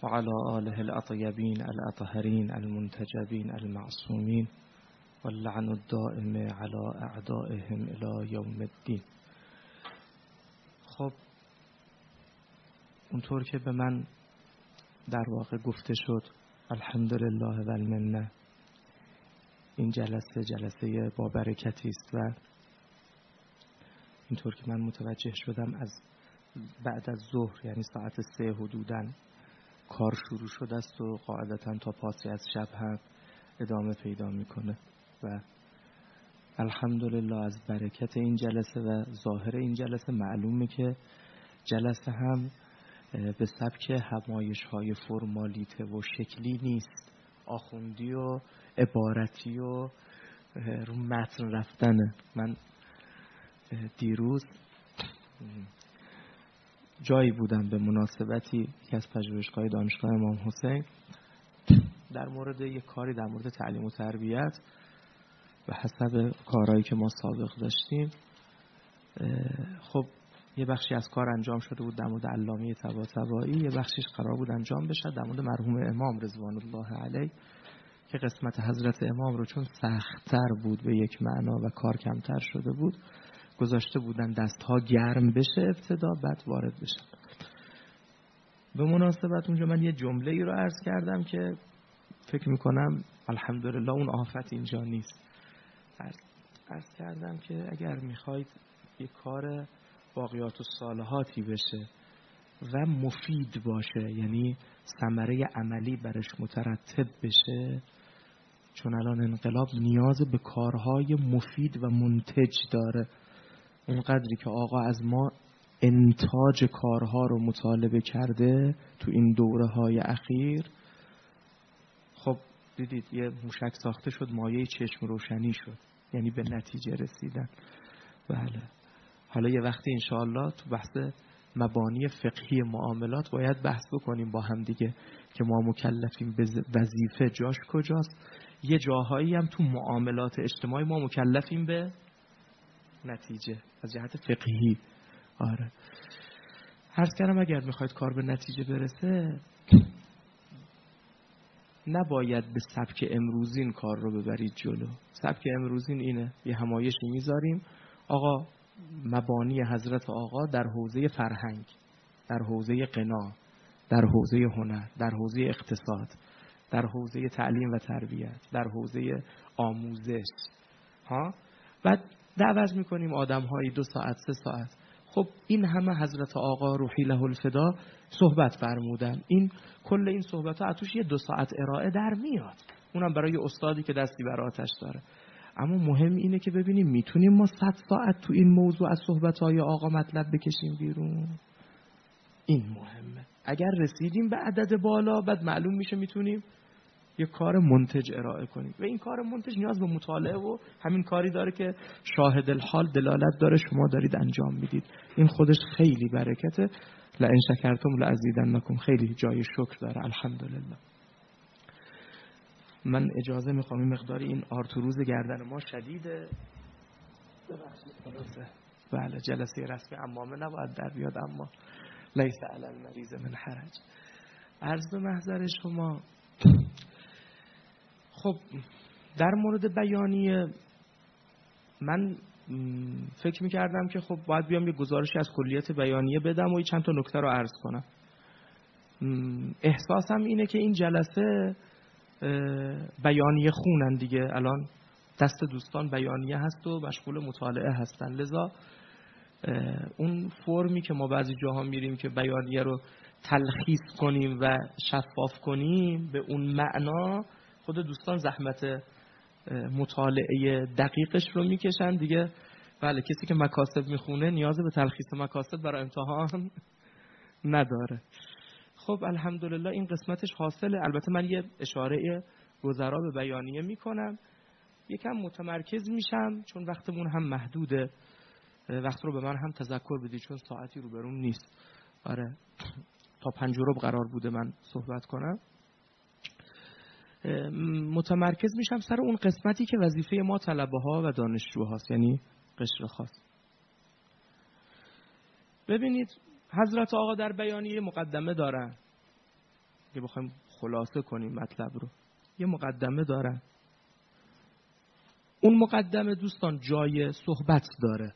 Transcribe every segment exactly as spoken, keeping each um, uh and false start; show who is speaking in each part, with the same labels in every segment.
Speaker 1: وعلى آله الأطيبين الأطهرين المنتجبين المعصومين واللعن الدائم على أعدائهم إلى يوم الدين. خب اونطور که به من در واقع گفته شد الحمدلله و المنه، این جلسه جلسه با برکتی است و اینطور که من متوجه شدم از بعد از ظهر یعنی ساعت سه حدوداً کار شروع شده است و قاعدتاً تا پاسی از شب هم ادامه پیدا میکنه و الحمدلله از برکت این جلسه و ظاهر این جلسه معلومه که جلسه هم به سبک همایش های فرمالیته و شکلی نیست، آخوندی و عبارتی و رو متن رفتنه. من دیروز جایی بودم به مناسبتی که از پژوهشگاه دانشگاه امام حسین در مورد یک کاری در مورد تعلیم و تربیت و حسب کارهایی که ما سابق داشتیم، خب یه بخشی از کار انجام شده بود در مورد علامه طباطبایی، یه بخشیش قرار بود انجام بشه در مورد مرحوم امام رضوان الله علیه که قسمت حضرت امام رو چون سخت‌تر بود به یک معنا و کار کمتر شده بود گذاشته بودن دستها گرم بشه ابتدا بعد وارد بشن. به مناسبت اونجا من یه جمله ای رو عرض کردم که فکر میکنم الحمدلله اون آفت اینجا نیست. عرض, عرض کردم که اگر میخواید یه کار باقیات و صالحاتی بشه و مفید باشه، یعنی ثمره عملی برش مترتب بشه، چون الان انقلاب نیاز به کارهای مفید و منتج داره، اونقدری که آقا از ما انتاج کارها رو مطالبه کرده تو این دوره های اخیر، خب دیدید یه موشک ساخته شد مایه چشم روشنی شد، یعنی به نتیجه رسیدن. بله حالا یه وقتی انشاءالله تو بحث مبانی فقهی معاملات باید بحث بکنیم با هم دیگه که ما مکلفیم به وظیفه جاش کجاست. یه جاهایی هم تو معاملات اجتماعی ما مکلفیم به نتیجه از جهت فقهی. آره عرض کردم اگر میخواید کار به نتیجه برسه نباید به سبک امروزین کار رو ببرید جلو. سبک امروزین اینه یه همایشی میذاریم آقا مبانی حضرت آقا در حوزه فرهنگ، در حوزه غنا، در حوزه هنر، در حوزه اقتصاد، در حوزه تعلیم و تربیت، در حوزه آموزش ها، بعد دعوت میکنیم آدم هایی دو ساعت سه ساعت. خب این همه حضرت آقا روحی له الفدا صحبت فرمودن، این کل این صحبت ها اتوش یه دو ساعت ارائه در میاد، اونم برای استادی که دستی بر آتش داره. اما مهم اینه که ببینیم میتونیم ما صد ساعت تو این موضوع از صحبت های آقا مطلب بکشیم بیرون. این مهمه. اگر رسیدیم به عدد بالا بعد معلوم میشه میتونیم یه کار منتج ارائه کنیم و این کار منتج نیاز به مطالعه و همین کاری داره که شاهد الحال دلالت داره شما دارید انجام میدید. این خودش خیلی برکته. لئن شکرتم لازیدنکم، خیلی جای شکر داره. الحمدلله. من اجازه میخوام این مقداری این آرتروز گردن ما شدیده. بله جلسه رسمی عمامه نباید در بیاد اما لیس علی المریض من حرج. عرض به محضر شما خب در مورد بیانیه من فکر میکردم که خب باید بیام یه گزارشی از کلیت بیانیه بدم و یه چند تا نکته رو عرض کنم. احساسم اینه که این جلسه بیانیه خونن دیگه، الان دست دوستان بیانیه هست و مشغول مطالعه هستن، لذا اون فرمی که ما بعضی جاها میریم که بیانیه رو تلخیص کنیم و شفاف کنیم به اون معنا، خود دوستان زحمت مطالعه دقیقش رو میکشن دیگه. بله کسی که مکاسب میخونه نیاز به تلخیص مکاسب برای امتحان نداره. خب الحمدلله این قسمتش حاصله. البته من یه اشاره گذرا به بیانیه میکنم، یکم متمرکز میشم چون وقتمون هم محدوده، وقت رو به من هم تذکر بدید چون ساعتی رو برون نیست. آره تا پنج و ربع قرار بوده من صحبت کنم. متمرکز میشم سر اون قسمتی که وظیفه ما طلبه ها و دانشجوهاست، یعنی قشر خاص. ببینید حضرت آقا در بیانیه مقدمه دارن که بخوایم خلاصه کنیم مطلب رو، یه مقدمه دارن. اون مقدمه دوستان جای صحبت داره.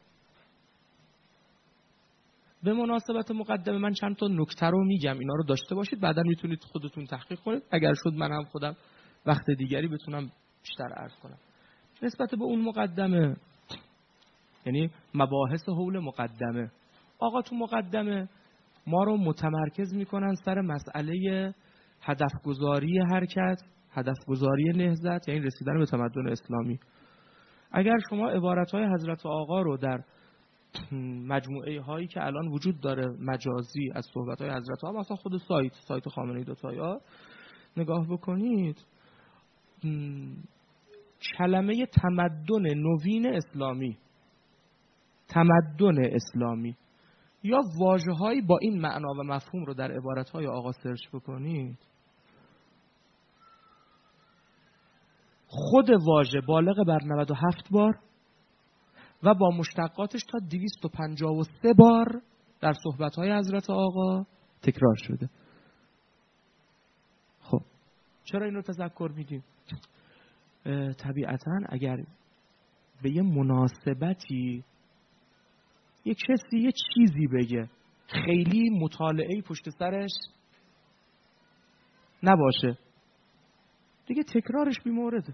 Speaker 1: به مناسبت مقدمه من چند تا نکته رو میگم، اینا رو داشته باشید، بعدا میتونید خودتون تحقیق کنید، اگر شد من هم خودم وقت دیگری بتونم بیشتر عرض کنم. نسبت به اون مقدمه، یعنی مباحث حول مقدمه، آقا تو مقدمه ما رو متمرکز میکنن سر مسئله هدفگذاری حرکت، هدفگذاری نهضت، یعنی رسیدن به تمدن اسلامی. اگر شما عبارتهای حضرت آقا رو در مجموعه هایی که الان وجود داره مجازی از صحبت های حضرت آقا، مثلا خود سایت سایت خامنه‌ای دوتایا نگاه بکنید، کلمه تمدن نوین اسلامی، تمدن اسلامی یا واژه‌هایی با این معنا و مفهوم رو در عبارت‌های آقا سرچ بکنید، خود واژه بالغ بر نود و هفت بار و با مشتقاتش تا دویست و پنجاه و سه بار در صحبت‌های حضرت آقا تکرار شده. خب چرا این رو تذکر میدیم؟ طبیعتاً اگر به یه مناسبتی یه کسی یه چیزی بگه خیلی مطالعه‌ای پشت سرش نباشه، دیگه تکرارش بی‌مورده.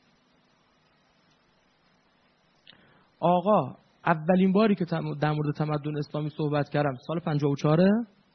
Speaker 1: آقا اولین باری که در مورد تمدن اسلامی صحبت کردم سال پنجاه و چهار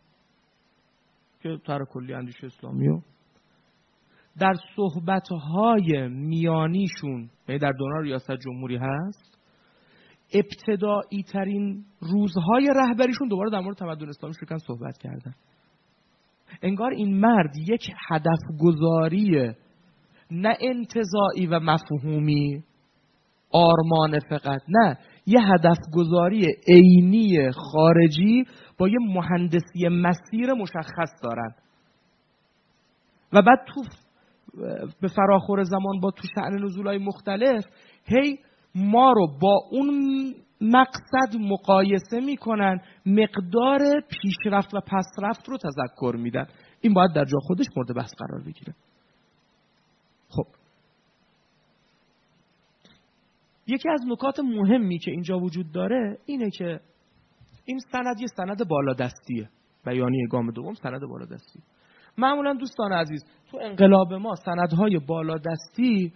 Speaker 1: که طرح کلی اندیشه اسلامیو در صحبت‌های میانیشون، یعنی در دوران ریاست جمهوری هست، ابتدایی ترین روزهای رهبریشون دوباره در مورد تمدن اسلامی شروع کردن صحبت کردن. انگار این مرد یک هدف گذاری نه انتزاعی و مفهومی آرمان فقط، نه یه هدف گذاری عینی خارجی با یه مهندسی مسیر مشخص دارن و بعد تو به فراخور زمان با تو شأن نزولای مختلف هی ما رو با اون مقصد مقایسه میکنن، مقدار پیشرفت و پسرفت رو تذکر میدن. این باید در جا خودش مورد بحث قرار بگیره. خب یکی از نکات مهمی که اینجا وجود داره اینه که این سند یه سند بالادستیه، بیانیه گام دوم سند بالادستی. معمولا دوستان عزیز تو انقلاب ما سندهای بالادستی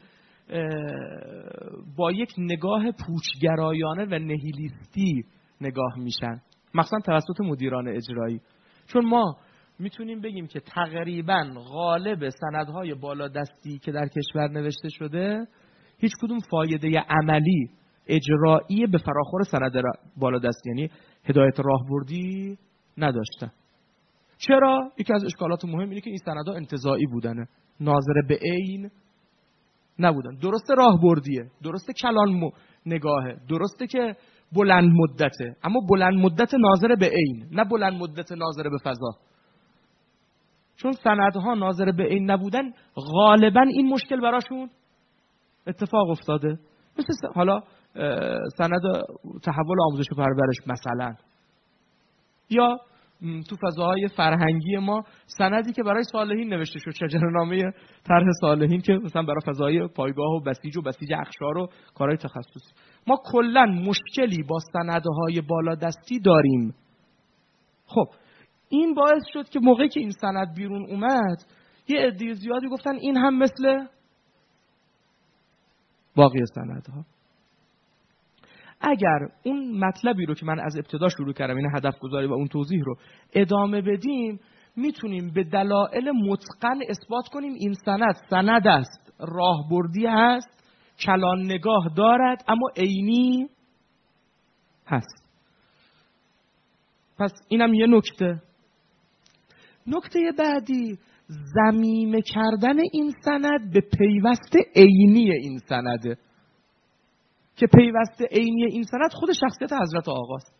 Speaker 1: با یک نگاه پوچگرایانه و نهیلیستی نگاه میشن، مخصوصا توسط مدیران اجرایی. چون ما میتونیم بگیم که تقریبا غالب سندهای بالادستی که در کشور نوشته شده هیچ کدوم فایده عملی اجرایی به فراخور سند بالادستی، یعنی هدایت راهبردی نداشتن. چرا؟ یکی از اشکالات مهم اینه که این سندها انتزاعی بودنه، ناظر به عین نبودن. درسته راهبردیه، درسته کلان نگاهه، درسته که بلند مدته، اما بلند مدت ناظر به عین، نه بلند مدت ناظر به فضا. چون سندها ناظر به عین نبودن غالبا این مشکل براشون اتفاق افتاده. مثل حالا سند تحول آموزش و پرورش مثلا، یا تو فضاهای فرهنگی ما سندی که برای صالحین نوشته شد، شجره‌نامه طرح صالحین که مثلا برای فضای پایگاه و بسیج و بسیج اقشار و کارهای تخصصی. ما کلا مشکلی با سندهای بالادستی داریم. خب این باعث شد که موقعی که این سند بیرون اومد یه عده زیادی گفتن این هم مثل باقی سندها. اگر اون مطلبی رو که من از ابتدا شروع کردم، این هدف گذاری و اون توضیح رو ادامه بدیم، میتونیم به دلایل متقن اثبات کنیم این سند سند است، راهبردی هست، کلان نگاه دارد، اما عینی هست. پس اینم یه نکته. نکته بعدی ضمیمه کردن این سند به پیوست عینی این سنده، که پیوست عینی این سند خود شخصیت حضرت آقاست.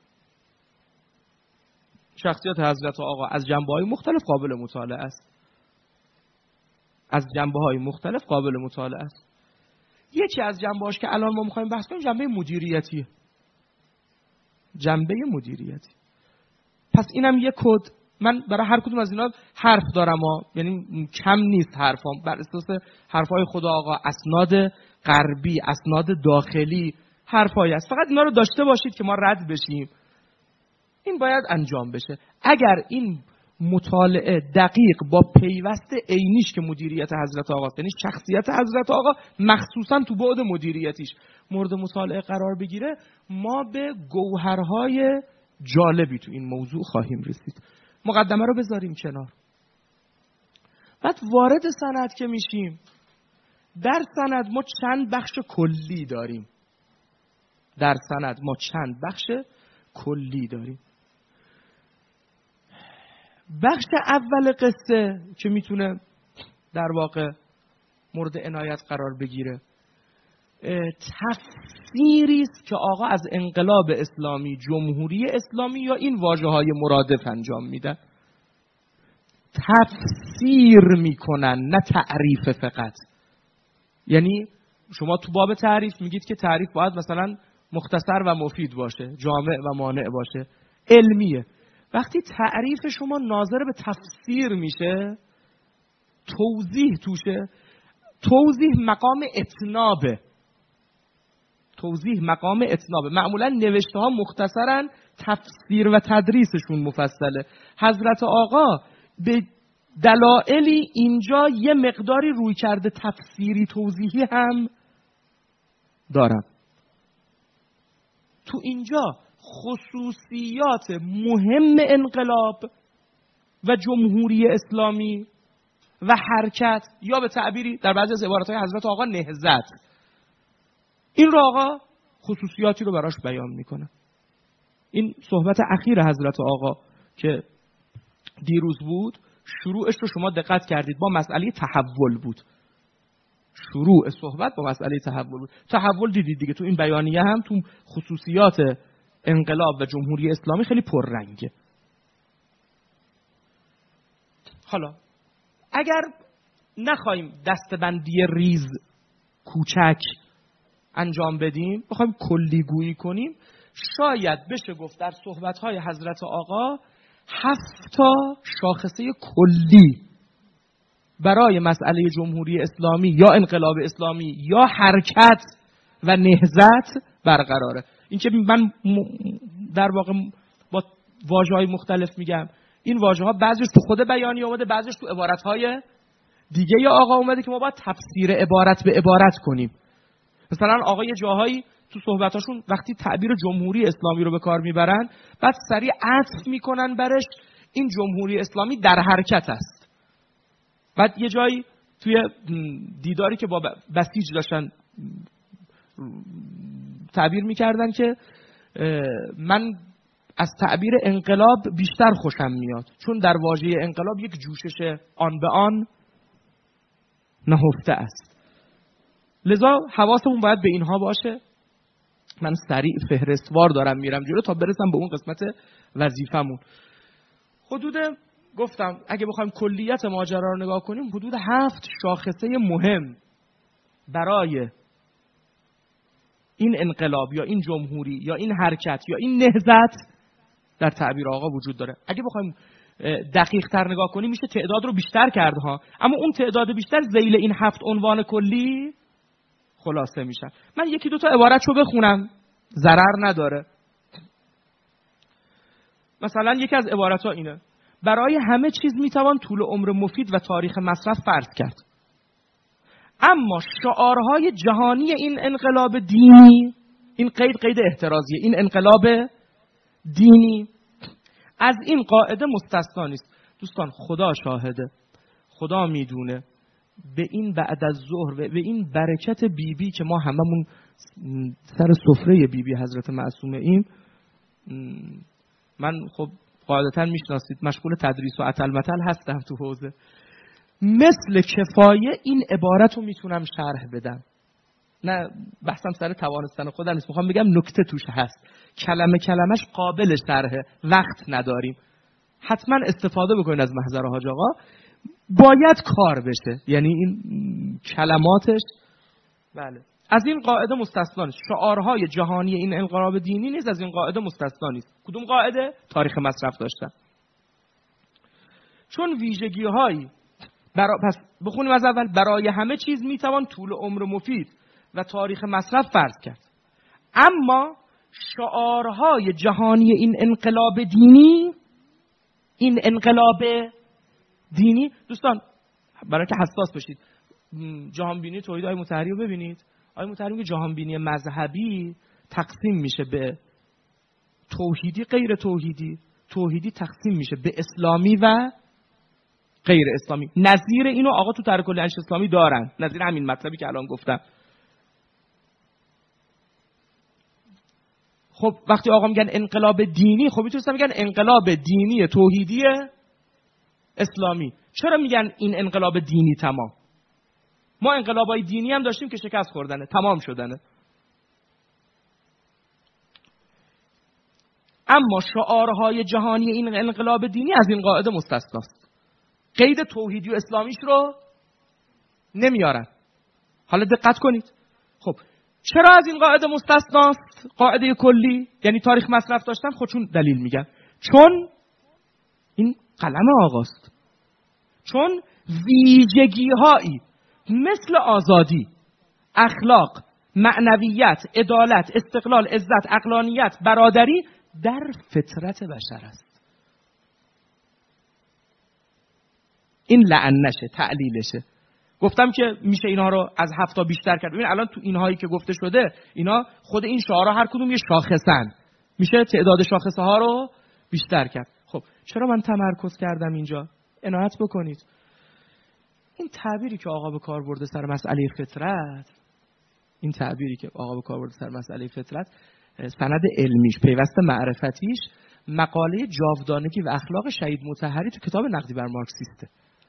Speaker 1: شخصیت حضرت آقا از جنبه‌های مختلف قابل مطالعه است. از جنبه‌های مختلف قابل مطالعه است. یکی از جنبه‌هاش که الان ما می‌خوایم بحث کنیم جنبه مدیریتیه. جنبه مدیریتی. پس اینم یک کد من برای هر کدوم از اینا حرف دارم ها، یعنی کم نیست حرفام، بر اساس حرفای خدا آقا، اسناد غربی، اسناد داخلی، حرفایی است. فقط اینا رو داشته باشید که ما رد بشیم. این باید انجام بشه. اگر این مطالعه دقیق با پیوست عینیش که مدیریت حضرت آقاست، یعنی شخصیت حضرت آقا مخصوصا تو بعد مدیریتیش مورد مطالعه قرار بگیره، ما به گوهرهای جالبی تو این موضوع خواهیم رسید. مقدمه رو بذاریم کنار. بعد وارد سند که میشیم، در سند ما چند بخش کلی داریم. در سند ما چند بخش کلی داریم. بخش اول قصه که میتونه در واقع مورد عنایت قرار بگیره، تفسیری است که آقا از انقلاب اسلامی، جمهوری اسلامی یا این واژه‌های مرادف انجام میدن. تفسیر میکنن، نه تعریف فقط. یعنی شما تو باب تعریف میگید که تعریف باید مثلا مختصر و مفید باشه، جامع و مانع باشه، علمیه. وقتی تعریف شما ناظر به تفسیر میشه، توضیح توشه، توضیح مقام اتنابه. توضیح مقام اتنابه. معمولا نوشته ها مختصرن، تفسیر و تدریسشون مفصله. حضرت آقا به دلایلی اینجا یه مقداری روی کرده تفسیری توضیحی هم دارن. تو اینجا خصوصیات مهم انقلاب و جمهوری اسلامی و حرکت، یا به تعبیری در بعضی از عباراتهای حضرت آقا نهضت، این رو آقا خصوصیاتی رو براش بیان میکنه. این صحبت اخیر حضرت آقا که دیروز بود، شروعش رو شما دقت کردید با مسئله تحول بود. شروع صحبت با مسئله تحول بود. تحول دیدید دیگه تو این بیانیه هم، تو خصوصیات انقلاب و جمهوری اسلامی خیلی پررنگه. حالا اگر نخوایم دستبندی ریز کوچک انجام بدیم، بخوایم کلیگویی کنیم، شاید بشه گفت در صحبت‌های حضرت آقا هفت تا شاخصه کلی برای مسئله جمهوری اسلامی یا انقلاب اسلامی یا حرکت و نهضت برقراره. این که من در واقع با واژه‌های مختلف میگم، این واژه‌ها بعضیش تو خود بیانیه اومده، بعضیش تو عبارت‌های دیگه یا آقا اومده که ما باید تفسیر عبارت به عبارت کنیم. مثلا آقا یه جاهایی تو صحبتاشون وقتی تعبیر جمهوری اسلامی رو به کار میبرن، بعد سریع عطف میکنن برش این جمهوری اسلامی در حرکت است. بعد یه جایی توی دیداری که با بسیج داشتن تعبیر میکردن که من از تعبیر انقلاب بیشتر خوشم میاد، چون در واژه انقلاب یک جوشش آن به آن نهفته است. لذا حواسمون باید به اینها باشه. من سریع فهرستوار دارم میرم جلو تا برسم به اون قسمت وظیفمون. حدود گفتم اگه بخوایم کلیت ماجرا رو نگاه کنیم، حدود هفت شاخصه مهم برای این انقلاب یا این جمهوری یا این حرکت یا این نهضت در تعبیر آقا وجود داره. اگه بخوایم دقیق تر نگاه کنیم میشه تعداد رو بیشتر کرد ها، اما اون تعداد بیشتر ذیل این هفت عنوان کلی خلاصه میشن. من یکی دو تا عبارت رو بخونم، ضرر نداره. مثلا یکی از عبارت ها اینه: برای همه چیز میتوان طول عمر مفید و تاریخ مصرف فرض کرد، اما شعارهای جهانی این انقلاب دینی، این قید قید احترازیه، این انقلاب دینی از این قاعده مستثنا نیست. دوستان خدا شاهده، خدا میدونه به این بعد از ظهر و به این برکت بیبی بی که ما هممون سر سفره بیبی بی حضرت معصومه ایم، من خب قاعدتا میشناسید مشغول تدریس و اتل متل هستم تو حوزه، مثل کفایه این عبارت رو میتونم شرح بدم. نه بحثم سر توانستن خودم نیست، میخوام بگم نکته توش هست، کلمه کلمش قابل شرحه، وقت نداریم. حتما استفاده بکنید از محضر حاج آقا، باید کار بشه، یعنی این کلماتش بله از این قاعده مستثنا نیست. شعارهای جهانی این انقلاب دینی نیست، از این قاعده مستثنا نیست. کدوم قاعده؟ تاریخ مصرف داشتن.
Speaker 2: چون ویژگی هایی برا... پس بخونیم از اول. برای همه چیز میتوان طول عمر مفید و تاریخ مصرف فرض کرد، اما شعارهای جهانی این انقلاب دینی این انقلاب دینی دوستان برای که حساس بشید، جهان بینی توحید آقای مطهری رو ببینید. آقای مطهری میگه جهان بینی مذهبی تقسیم میشه به توحیدی غیر توحیدی، توحیدی تقسیم میشه به اسلامی و غیر اسلامی. نظیر اینو آقا تو طرح کلی انشا اسلامی دارن، نظیر همین مطلبی که الان گفتم. خب وقتی آقا میگن انقلاب دینی، خب میتونستن میگن انقلاب دینی توحیدی اسلامی. چرا میگن این انقلاب دینی تمام؟ ما انقلابای دینی هم داشتیم که شکست خوردنه، تمام شدنه. اما شعارهای جهانی این انقلاب دینی از این قاعده مستثناست. قید توحیدی و اسلامیش رو نمیارن. حالا دقت کنید. خب چرا از این قاعده مستثناست؟ قاعده کلی یعنی تاریخ مصرف داشتن. خودشون دلیل میگن. چون این قلم آقاست. چون ویژگی‌هایی مثل آزادی، اخلاق، معنویت، عدالت، استقلال، عزت، عقلانیت، برادری در فطرت بشر است. این لعنشه، تعلیلشه. گفتم که میشه اینها رو از هفت تا بیشتر کرد. ببین الان تو اینهایی که گفته شده، اینا خود این شعارها هر کدوم یه شاخصن. میشه تعداد شاخصه ها رو بیشتر کرد. خب چرا من تمرکز کردم اینجا؟ عنایت بکنید. این تعبیری که آقا به کار برده سر مسئله فطرت، این تعبیری که آقا به کار برده سر مسئله فطرت، سند علمیش، پیوست معرفتیش، مقاله جاودانگی و اخلاق شهید مطهری تو کتاب نقدی بر مارکسیسته.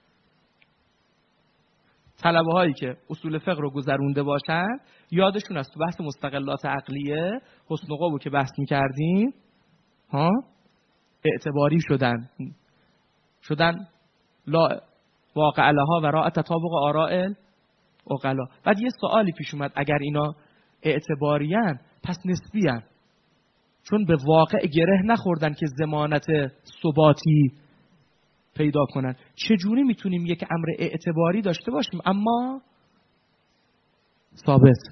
Speaker 2: طلبه هایی که اصول فقه رو گذرونده باشن یادشون است تو بحث مستقلات عقلیه حسن و قبو که بحث می‌کردیم ها اعتباری شدن شدن لا واقع لها و راء تطابق آراء عقلا. بعد یه سوالی پیش اومد، اگر اینا اعتباریان پس نسبیان، چون به واقع گره نخوردن که ضمانت ثباتی پیدا کنن. چجوری میتونیم یک امر اعتباری داشته باشیم اما ثابت؟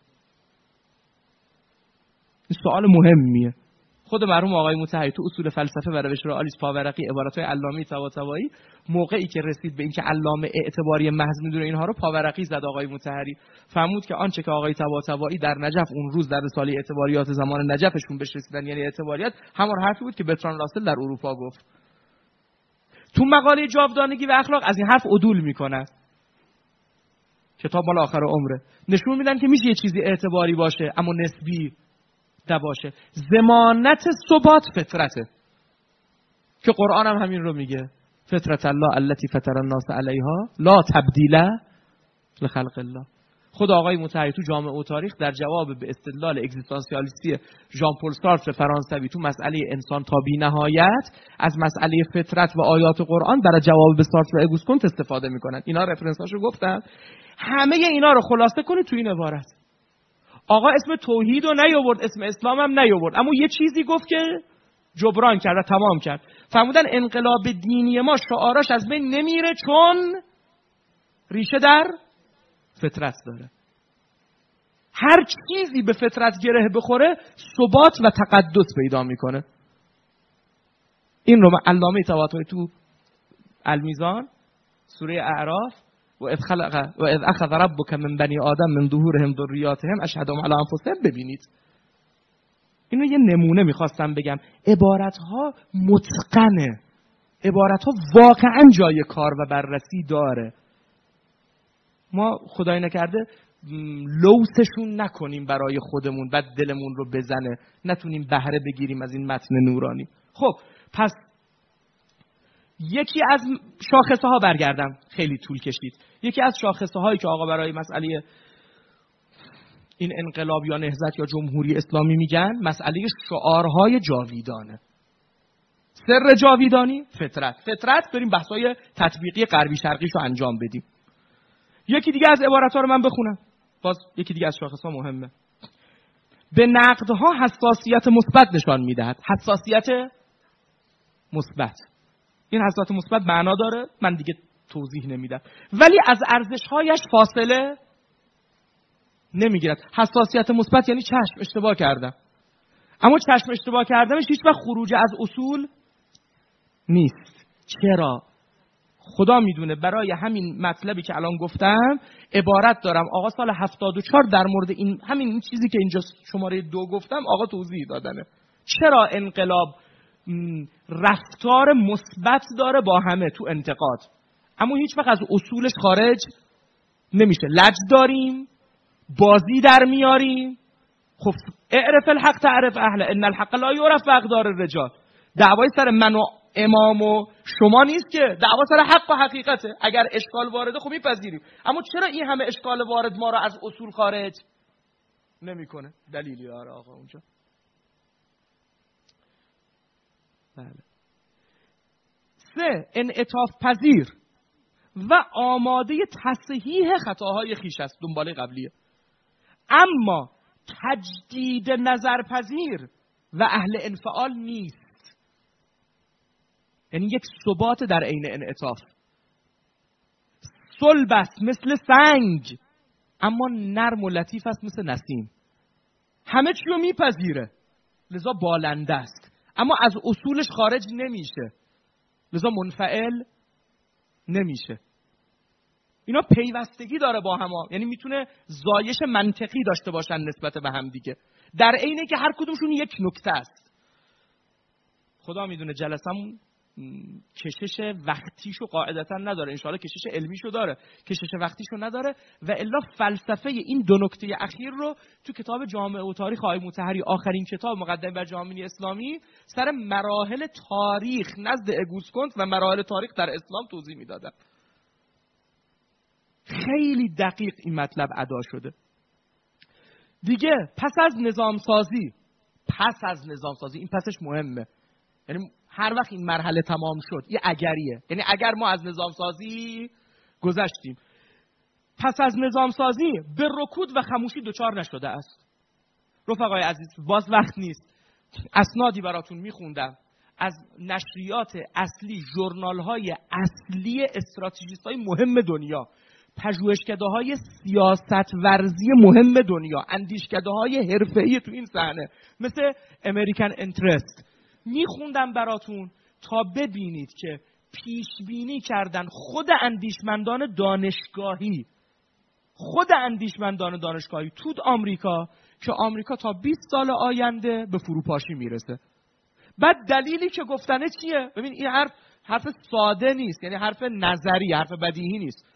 Speaker 2: این سوال مهمیه. خود مرحوم آقای مطهری تو اصول فلسفه و روش رئالیسم پاورقی عبارت‌های علامه طباطبایی موقعی که رسید به اینکه علامه اعتباری محض میدونه اینها رو، پاورقی زد آقای مطهری. فهمود که آنچه که آقای طباطبایی در نجف اون روز در رساله اعتباریات زمان نجفشون بهش رسیدن یعنی اعتباریات، همون حرفی بود که برتراند راسل در اروپا گفت. تو مقاله جاودانگی و اخلاق از این حرف عدول میکنن. کتاب مال آخر عمره. نشون میدن که میشه یه چیزی اعتباری باشه اما نسبی نباشه. ضمانت ثبات فطرته که قرآن هم همین رو میگه. فطرت الله التي فطر الناس علیها لا تبدیل لخلق الله. خود آقای مطهری تو جامعه و تاریخ در جواب به استدلال اگزیستانسیالیستی ژان پل سارتر فرانسوی تو مسئله انسان تا بی‌نهایت از مسئله فطرت و آیات قرآن برای جواب به سارتر و اگوست استفاده میکنن. اینا رفرنساشو گفتم. همه اینا رو خلاصه کنید تو این عبارت. آقا اسم توحید رو نیاورد، اسم اسلام هم نیاورد، اما یه چیزی گفت که جبران کرد و تمام کرد. فرمودن انقلاب دینی ما شعاراش از بین نمیره چون ریشه در فطرت داره. هر چیزی به فطرت گره بخوره ثبات و تقدس پیدا میکنه. این رو علامه طباطبایی تو المیزان سوره اعراف و اذ خلق و اذ اخذ ربک من بنی آدم من ظهورهم ذریاتهم اشهدهم علی انفسهم ببینید. اینو یه نمونه میخواستم بگم. عبارتها متقنه، عبارتها واقعا جای کار و بررسی داره. ما خدای نکرده لوسشون نکنیم برای خودمون بعد دلمون رو بزنه، نتونیم بهره بگیریم از این متن نورانی. خب پس یکی از شاخصه ها برگردم، خیلی طول کشید. یکی از شاخصه هایی که آقا برای مسئله این انقلاب یا نهضت یا جمهوری اسلامی میگن مسئله شعارهای جاویدانه. سر جاویدانی فطرت. فطرت بریم بحثای تطبیقی غربی شرقیش رو انجام بدیم. یکی دیگه از عبارت‌ها رو من بخونم. باز یکی دیگه از شاخص‌ها مهمه. به نقدها حساسیت مثبت نشان میدهد. حساسیت مثبت. این حساسیت مثبت معنا داره، من دیگه توضیح نمیدم، ولی از ارزش‌هایش فاصله نمیگیرد. حساسیت مثبت یعنی چشم اشتباه کردم، اما چشم اشتباه کردمش هیچ وقت خروج از اصول نیست. چرا؟ خدا میدونه برای همین مطلبی که الان گفتم عبارت دارم. آقا سال هفتاد و چهار در مورد این همین این چیزی که اینجا شماره دو گفتم آقا توضیح دادنه. چرا انقلاب رفتار مثبت داره با همه تو انتقاد، اما هیچ وقت از اصولش خارج نمیشه. لج داریم، بازی در میاریم. خب اعرف الحق تعرف اهل، ان الحق لا یعرف باقدار الرجال. دعوای سر من و امام و شما نیست که، دعوا سر حق و حقیقته. اگر اشکال وارده خب میپذیریم، اما چرا این همه اشکال وارد ما رو از اصول خارج نمیکنه؟ دلیلی داره آقا اونجا. بله. سه، انعطاف پذیر و آماده تصحیح خطاهای خیش است، دنباله قبلیه. اما تجدید نظرپذیر و اهل انفعال نیست. یعنی یک ثبات در عین انعطاف. صلب است مثل سنگ، اما نرم و لطیف است مثل نسیم. همه چی رو میپذیره، لذا بالنده است، اما از اصولش خارج نمیشه، لذا منفعل نمیشه. اینا پیوستگی داره با هم، یعنی میتونه زایش منطقی داشته باشن نسبت به هم دیگه، در عینی که هر کدومشون یک نکته است. خدا میدونه جلسمون کشش وقتیشو قاعدتا نداره، انشاءالله کشش علمیشو داره، کشش وقتیشو نداره. و الا فلسفه این دو نکته اخیر رو تو کتاب جامع و تاریخ آقای مطهری، آخرین کتاب مقدمه بر جامعه اسلامی، سر مراحل تاریخ نزد اگوست و مراحل تاریخ در اسلام توضیح میدادن. خیلی دقیق این مطلب ادا شده. دیگه پس از نظام سازی، پس از نظام سازی این پسش مهمه، یعنی هر وقت این مرحله تمام شد یه اگریه، یعنی اگر ما از نظام سازی گذشتیم، پس از نظام سازی به رکود و خموشی دچار نشده است. رفقای عزیز باز وقت نیست، اسنادی براتون میخوندم از نشریات اصلی، ژورنال های اصلی استراتژیست های مهم دنیا، پژوهشکده های سیاست ورزی مهم دنیا، اندیشکده های حرفه‌ای تو این صحنه مثل امریکن انترست میخوندم براتون تا ببینید که پیش بینی کردن خود اندیشمندان دانشگاهی خود اندیشمندان دانشگاهی تو آمریکا که آمریکا تا بیست سال آینده به فروپاشی میرسه. بعد دلیلی که گفتنه چیه؟ ببین این حرف حرف ساده نیست، یعنی حرف نظری، حرف بدیهی نیست.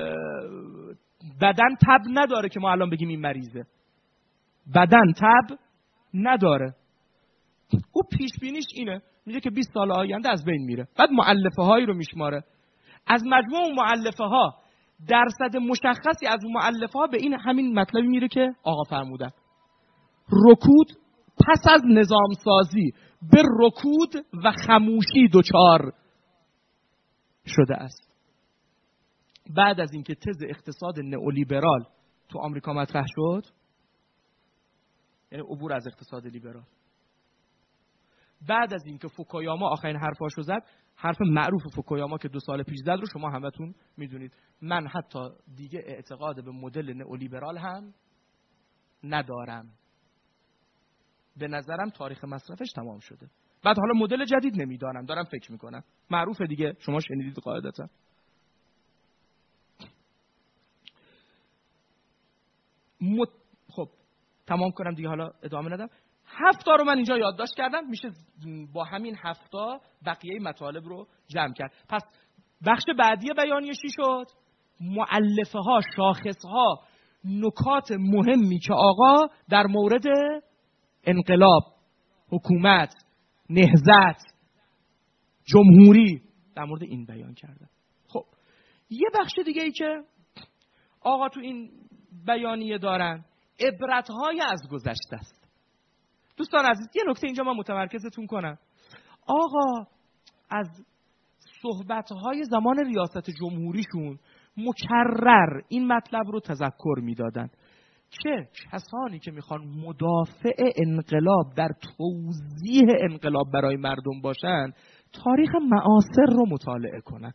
Speaker 2: بدن تب نداره که ما الان بگیم این مریضه، بدن تب نداره. او پیش بینیش اینه، میگه که بیست سال آینده از بین میره. بعد مؤلفه هایی رو میشماره، از مجموع مؤلفه ها درصد مشخصی از اون مؤلفه ها به این همین مطلبی میره که آقا فرمودن. رکود پس از نظام سازی به رکود و خموشی دچار شده است. بعد از اینکه تز اقتصاد نئولیبرال تو آمریکا مطرح شد، یعنی عبور از اقتصاد لیبرال، بعد از اینکه فوکویاما آخرین حرفاشو زد، حرف معروف فوکویاما که دو سال پیش زد رو شما همتون میدونید، من حتی دیگه اعتقاد به مدل نئولیبرال هم ندارم، به نظرم تاریخ مصرفش تمام شده. بعد حالا مدل جدید نمیدانم، دارم فکر میکنم، معروفه دیگه، شما شنیدید قاعدتا. مت... خب تمام کنم دیگه، حالا ادامه ندم. هفتا رو من اینجا یادداشت کردم، میشه با همین هفتا بقیه مطالب رو جمع کرد. پس بخش بعدی بیانیه چی شد؟ مؤلفه ها، شاخص ها، نکات مهمی که آقا در مورد انقلاب، حکومت، نهضت، جمهوری در مورد این بیان کردن. خب یه بخش دیگه ای که آقا تو این بیانیه دارن عبرت های از گذشته است. دوستان عزیز یه نکته اینجا من متمرکزتون کنم. آقا از صحبت‌های زمان ریاست جمهوریشون مکرر این مطلب رو تذکر میدادن. که کسانی که میخوان مدافع انقلاب در توضیح انقلاب برای مردم باشن تاریخ معاصر رو مطالعه کنن.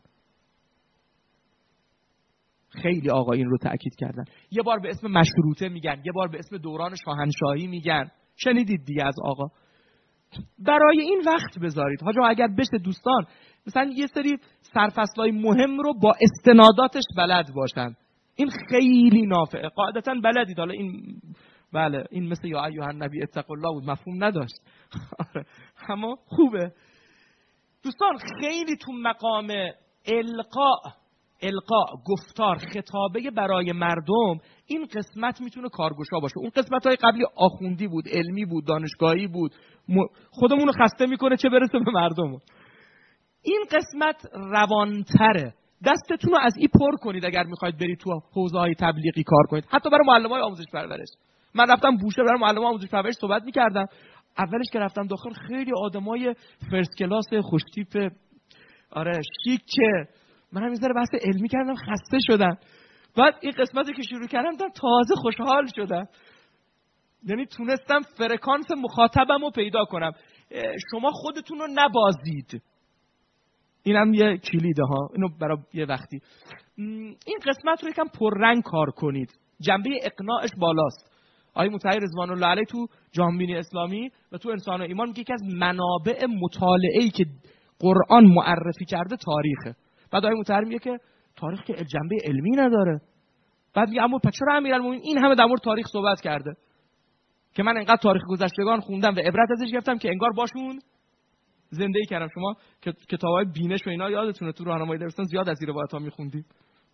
Speaker 2: خیلی آقا این رو تأکید کردن. یه بار به اسم مشروطه میگن، یه بار به اسم دوران شاهنشاهی میگن. شنیدید دیگه از آقا. برای این وقت بذارید. حاجا اگر بشه دوستان مثلا یه سری سرفصلای مهم رو با استناداتش بلد باشن. این خیلی نافعه. قاعدتا بلدید. حالا این بله این مثل یا ایها النبی اتقوا الله بود، مفهوم نداشت. اما خوبه. دوستان خیلی تو مقام القاء القاء گفتار خطابه برای مردم این قسمت میتونه کارگشا باشه. اون قسمت های قبلی آخوندی بود، علمی بود، دانشگاهی بود، خودمون رو خسته میکنه چه برسه به مردم. این قسمت روانتره. دستتون رو از این پر کنید اگر میخواید برید تو حوزه های تبلیغی کار کنید، حتی برای معلمای آموزش پرورش. من رفتم بوشه برای معلمای آموزش پرورش صحبت میکردم. اولش که رفتم داخل خیلی آدمای فرست کلاس خوشتیپ آره شیکه، من هم یه ذره بحث علمی کردم خسته شدم. بعد این قسمتی که شروع کردم تازه خوشحال شدم، یعنی تونستم فرکانس مخاطبم رو پیدا کنم. شما خودتون رو نبازید، اینم یه کلیده ها، اینو برای یه وقتی. این قسمت رو یکم پررنگ کار کنید، جنبه اقناعش بالاست. آقای مطهری رضوان الله علیه تو جهانبینی اسلامی و تو انسان و ایمان میگه یکی از منابع مطالعه‌ای که قرآن معرفی کرده تاریخه. بعد آقای مطهری میگه که تاریخ که جنبه علمی نداره. بعد میگه اما پس چرا امیرالمومنین این همه در مورد تاریخ صحبت کرده که من انقدر تاریخ گذشتگان خوندم و عبرت ازش گرفتم که انگار باشون زندگی کردم. شما که کتابای بینش و اینا یادتونه تو راهنمای درستان زیاد از این روایت‌ها می‌خوندید.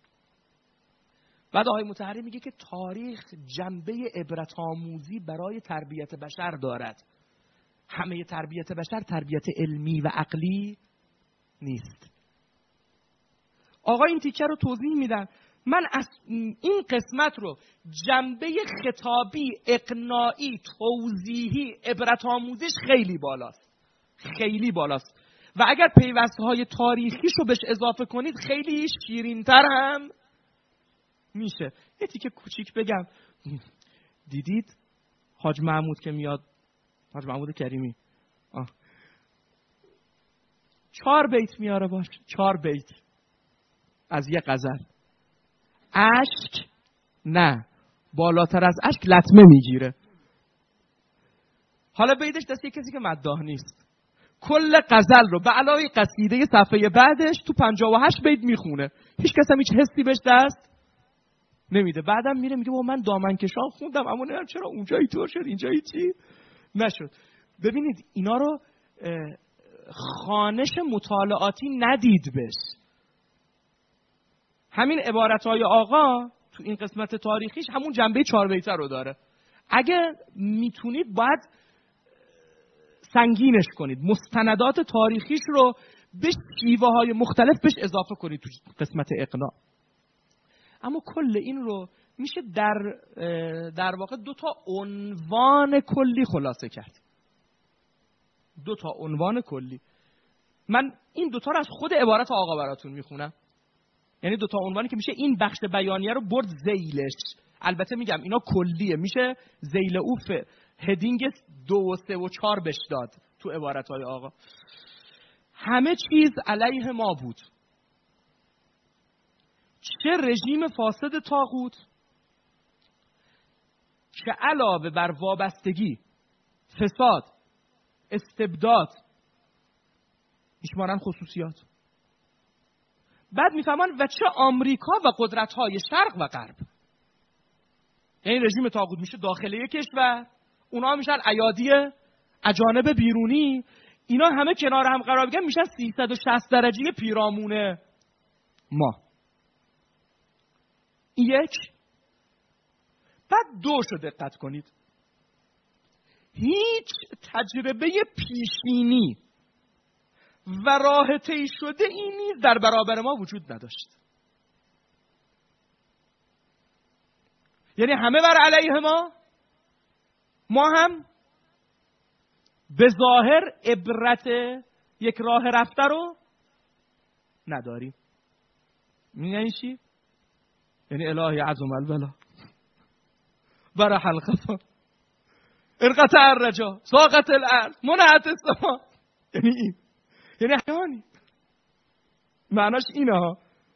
Speaker 2: بعد آقای مطهری میگه که تاریخ جنبه عبرت آموزی برای تربیت بشر دارد. همه تربیت بشر تربیت علمی و عقلی نیست. آقا این تیکه رو توضیح میدن. من از این قسمت رو جنبه خطابی، اقناعی، توضیحی، عبرت آموزش خیلی بالاست. خیلی بالاست. و اگر پیوستهای تاریخیش رو بهش اضافه کنید خیلی شیرین‌تر هم میشه. یه تیکه کوچیک بگم. دیدید حاج محمود که میاد، حاج محمود کریمی آه. چهار بیت میاره باش، چهار بیت از یه غزل. اشک نه، بالاتر از اشک لطمه میگیره. حالا بیتش دست یه کسی که مداح نیست، کل غزل رو به علاوه قصیده صفحه بعدش تو پنجاه و هشت بیت میخونه. هیچ کس هم هیچ حسی بهش دست نمیده. بعدم میره میگه با من دامنکشان خوندم اما نمیدونم چرا اونجایی طور شد اینجایی چی نشد. ببینید اینا رو خوانش مطالعاتی ندید بش. همین عبارتهای آقا تو این قسمت تاریخیش همون جنبه چهار بیته رو داره. اگه میتونید باید سنگینش کنید، مستندات تاریخیش رو به شیوه های مختلف بهش اضافه کنید تو قسمت اقناع. اما کل این رو میشه در در واقع دو تا عنوان کلی خلاصه کرد. دو تا عنوان کلی. من این دو تا رو از خود عبارت آقا براتون میخونم. یعنی دو تا عنوانی که میشه این بخش بیانیه رو برد ذیلش. البته میگم اینا کلیه، میشه ذیل او هدینگ دو و سه و چهار بش داد تو عبارتهای آقا. همه چیز علیه ما بود، چه رژیم فاسد طاغوت که علاوه بر وابستگی، فساد، استبداد میشمارن خصوصیات. بعد میفهمن و چه آمریکا و قدرت‌های شرق و غرب. یعنی رژیم طاغوت میشه داخلی کشور، اونا میشن ایادی اجانب بیرونی، اینا همه کنار هم قرار بگیرن میشن سیصد و شصت درجه پیرامون ما. یک. بعد دو شو دقت کنید. هیچ تجربه پیشینی و راه طی شده این نیز در برابر ما وجود نداشت. یعنی همه بر علیه ما، ما هم به ظاهر عبرت یک راه رفته رو نداریم. میگن چی؟ یعنی الهی عظم البلا. برح الخفا انقطع الرجا ساقط الارض منعت السما. یعنی این یعنی احیانی معناش اینه ها.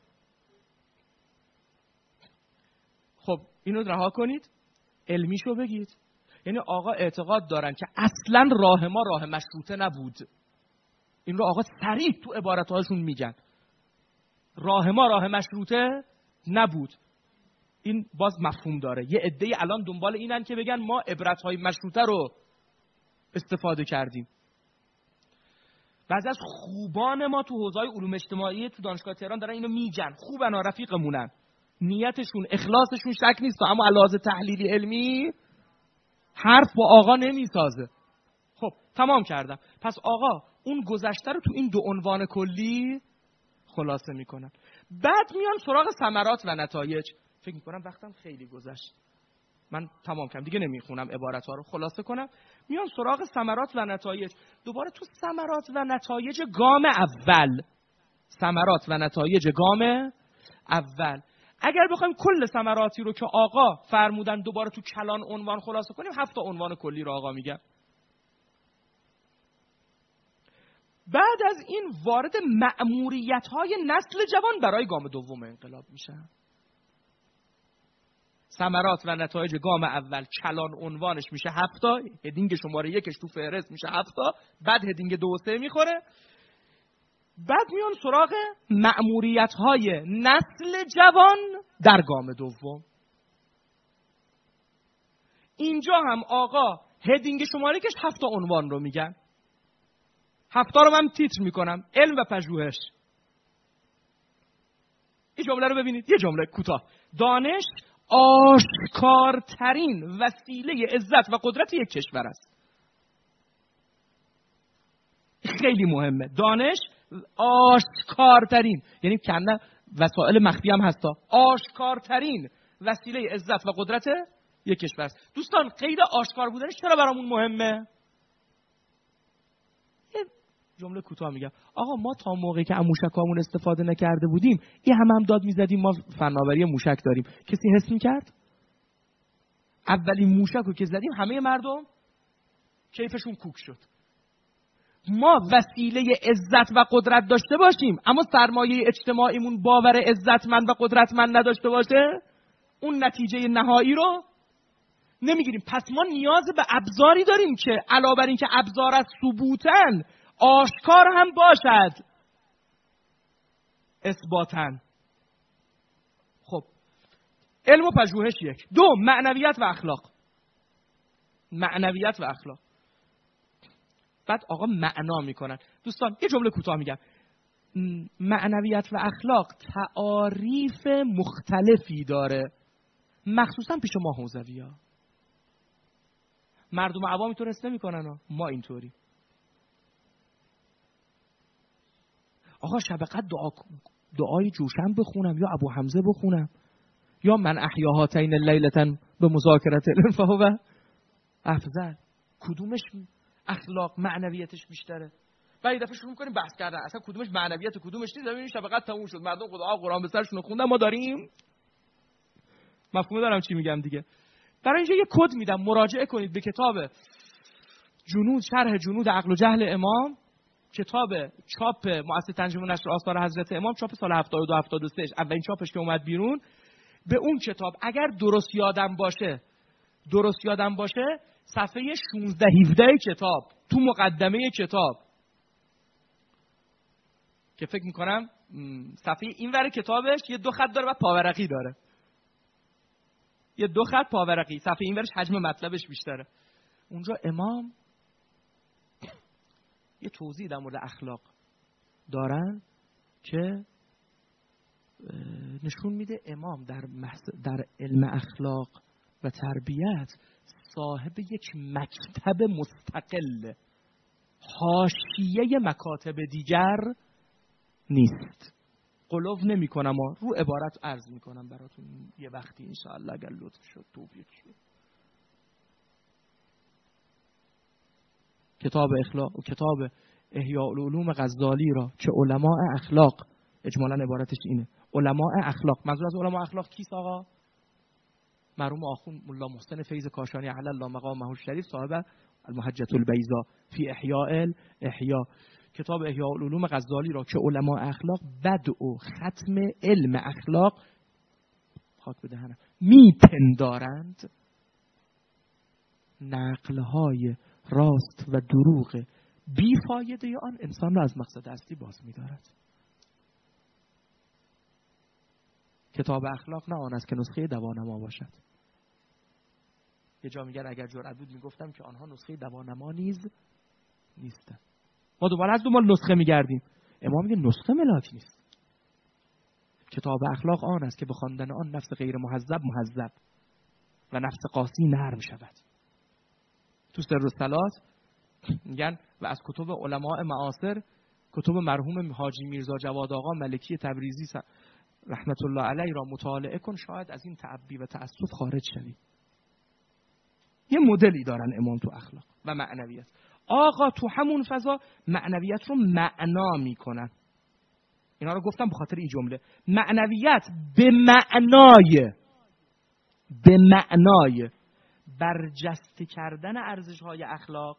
Speaker 2: خب اینو رها کنید، علمیشو بگید. یعنی آقا اعتقاد دارن که اصلا راه ما راه مشروطه نبود. این رو آقا صریح تو عبارت‌هاشون میگن. راه ما راه مشروطه نبود. این باز مفهوم داره. یه عده‌ای الان دنبال اینن که بگن ما عبرت‌های مشروطه رو استفاده کردیم. بعضی از خوبان ما تو حوزه‌های علوم اجتماعی تو دانشگاه تهران دارن اینو میگن. خوبن، رفیقمونن. نیتشون، اخلاصشون شک نیست، اما علاوه تحلیلی علمی حرف با آقا نمیسازه. خب تمام کردم. پس آقا اون گذشته رو تو این دو عنوان کلی خلاصه میکنن. بعد میان سراغ ثمرات و نتایج. فکر میکنم وقتم خیلی گذشت. من تمام کردم دیگه، نمیخونم عبارت ها رو، خلاصه کنم. میان سراغ ثمرات و نتایج. دوباره تو ثمرات و نتایج گام اول. ثمرات و نتایج گام اول. اگر بخوایم کل ثمراتی رو که آقا فرمودن دوباره تو کلان عنوان خلاصه کنیم، هفت تا عنوان کلی رو آقا میگن. بعد از این وارد مأموریت‌های نسل جوان برای گام دوم انقلاب میشن. ثمرات و نتایج گام اول کلان عنوانش میشه هفت تا، هدینگ شماره یکش تو فهرست میشه هفت تا، بعد هدینگ دو و سه میخوره. بعد میان سراغ مأموریت‌های نسل جوان در گام دوم. اینجا هم آقا هدینگ شماره یکش هفت تا عنوان رو میگن. هفتا رو من تیتر میکنم: علم و پژوهش. این جمله رو ببینید، یه جمله کوتاه. دانش آشکارترین وسیله عزت و قدرت یک کشور است. خیلی مهمه. دانش آشکارترین، یعنی کنه وسایل مخفی هم هستا، آشکارترین وسیله عزت و قدرت یک کشور است. دوستان قید آشکار بودنش چرا برامون مهمه؟ یه جمله کوتاه میگم. آقا ما تا موقعی که از موشکامون استفاده نکرده بودیم، این هم هم داد میزدیم ما فناوری موشک داریم. کسی حس میکرد؟ اولین موشک رو که زدیم همه مردم کیفشون کوک شد. ما وسیله عزت و قدرت داشته باشیم اما سرمایه اجتماعیمون باور عزتمند و قدرتمند نداشته باشه، اون نتیجه نهایی رو نمیگیریم. پس ما نیاز به ابزاری داریم که علاوه بر این که ابزار از ثبوتن، آشکار هم باشد اثباتن. خب علم و پژوهش یک. دو، معنویت و اخلاق. معنویت و اخلاق. بعد آقا معنا میکنن. دوستان یه جمله کوتاه میگم. معنویت و اخلاق تعاریف مختلفی داره، مخصوصا پیش ما حوزوی‌ها. مردم عوام اینطور حس نمیکنن، ما اینطوری. آقا شب قدر دعا دعای جوشن بخونم یا ابو حمزه بخونم یا من احیا هاتین لیلتا به مذاکرت فهو افضل، کدومش اخلاق معنویتش بیشتره؟ بعد یه دفعه شروع می‌کنیم بحث کردن اصلا کدومش معنویت و کدومش نیست. ببینید شب قدر تموم شد، مردم خدا قرآن به سرشون خوندن، ما داریم. مفهوم دارم چی میگم دیگه. برای اینجا یه کد میدم، مراجعه کنید به کتاب جنود، شرح جنود عقل و جهل امام، کتاب چاپ مؤسسه تنظیم و نشر آثار حضرت امام، چاپ سال هفتاد و دو هفتاد و سه، اولین چاپش که اومد بیرون. به اون کتاب اگر درست یادم باشه درست یادم باشه صفحه شانزده هفده کتاب، تو مقدمه کتاب که فکر میکنم صفحه این ور کتابش یه دو خط داره و پاورقی داره، یه دو خط پاورقی، صفحه این ورش حجم مطلبش بیشتره. اونجا امام یه توضیح در مورد اخلاق دارن که نشون میده امام در در علم اخلاق و تربیت صاحب یک مکتب مستقل، حاشیه مکاتب دیگر نیست. قلوف نمی کنم و رو عبارت عرض می کنم براتون یه وقتی انشاءالله اگر لطف شد توفیق شد. کتاب اخلاق و کتاب احیاء العلوم غزالی را که علماء اخلاق، اجمالاً عبارتش اینه، علماء اخلاق، منظور از علماء اخلاق کیست آقا؟ مرحوم آخوند ملا محسن فیض کاشانی علی الله مقامه الشریف صاحب المحجة البیضاء فی احیاء الاحیاء، کتاب احیاء العلوم غزالی را که علما اخلاق بدء و ختم علم اخلاق خاک بدهنم میپندارند، نقلهای راست و دروغ بیفایده آن انسان را از مقصد اصلی باز می‌دارد. کتاب اخلاق نه آن است که نسخه دوانما باشد. یه جا میگن اگر جرأت بود میگفتم که آنها نسخه دوانما نیز نیستن. ما دوباره از دنبال نسخه میگردیم. امام میگه نسخه ملاک نیست. کتاب اخلاق آن است که به خواندن آن نفس غیر مهذب مهذب و نفس قاسی نرم شود. تو سر الصلات میگن و از کتب علماء معاصر کتب مرحوم حاجی میرزا جواد آقا ملکی تبریزی رحمت الله علیه را مطالعه کن، شاید از این تعبی و تأسف خارج شوی. یه مدلی دارن امام تو اخلاق و معنویت. آقا تو همون فضا معنویت رو معنا میکنن. اینا رو گفتم به خاطر این جمله. معنویت به معنای به معنای برجسته کردن ارزش‌های اخلاق